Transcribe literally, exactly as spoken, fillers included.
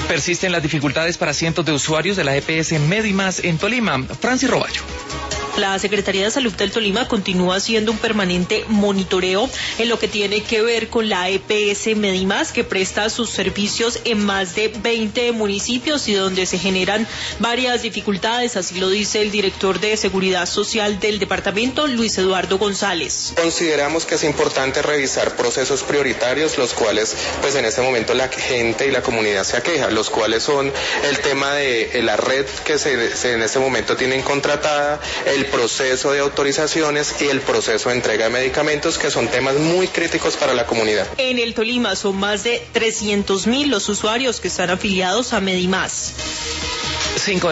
Persisten las dificultades para cientos de usuarios de la E P S Medimás en Tolima. Francis Roballo. La Secretaría de Salud del Tolima continúa haciendo un permanente monitoreo en lo que tiene que ver con la E P S Medimás, que presta sus servicios en más de veinte municipios y donde se generan varias dificultades, así lo dice el director de Seguridad Social del departamento, Luis Eduardo González. Consideramos que es importante revisar procesos prioritarios, los cuales pues en este momento la gente y la comunidad se aqueja, los cuales son el tema de la red que se, se en este momento tienen contratada, el el proceso de autorizaciones y el proceso de entrega de medicamentos, que son temas muy críticos para la comunidad. En el Tolima son más de trescientos mil los usuarios que están afiliados a Medimás. Cinco